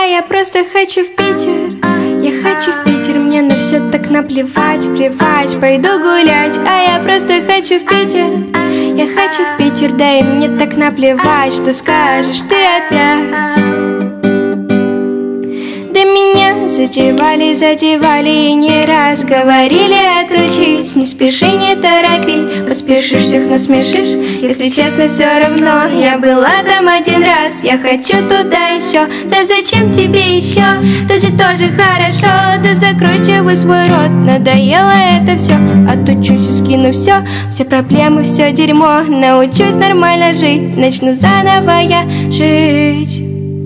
я просто хочу в Питер. Я хочу в Питер, мне на все так наплевать, плевать. Пойду гулять, а я просто хочу в Питер. Я хочу в Питер, да и мне так наплевать, что скажешь ты опять. Да меня задевали и не раз говорили отучись. Не спеши, не торопись, поспешишь, всех насмешишь. Если честно, все равно, я была там один раз. Я хочу туда еще, да зачем тебе еще? Тут же тоже хорошо, да закручивай свой рот. Надоело это все, отучусь и скину все проблемы, все дерьмо. Научусь нормально жить, начну заново я жить.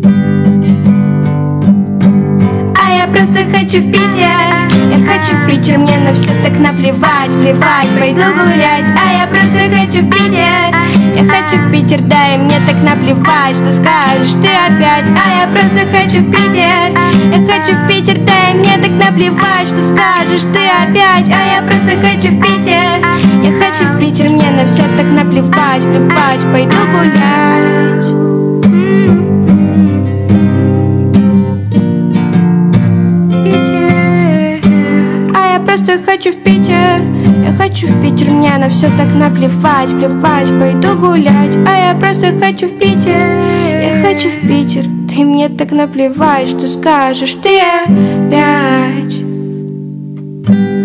Я просто хочу в Питер. Я хочу в Питер, мне на все так наплевать, плевать. Пойду гулять, а я просто хочу в Питер. Я хочу в Питер, да и мне так наплевать, что скажешь ты опять. А я просто хочу в Питер. Я хочу в Питер, да и мне так наплевать, что скажешь ты опять. А я просто хочу в Питер. Я хочу в Питер, мне на все так наплевать, плевать. Пойду гулять. Просто хочу в Питер. Я хочу в Питер, мне на все так наплевать, плевать. Пойду гулять, а я просто хочу в Питер. Я хочу в Питер, ты мне так наплевать, что скажешь ты опять.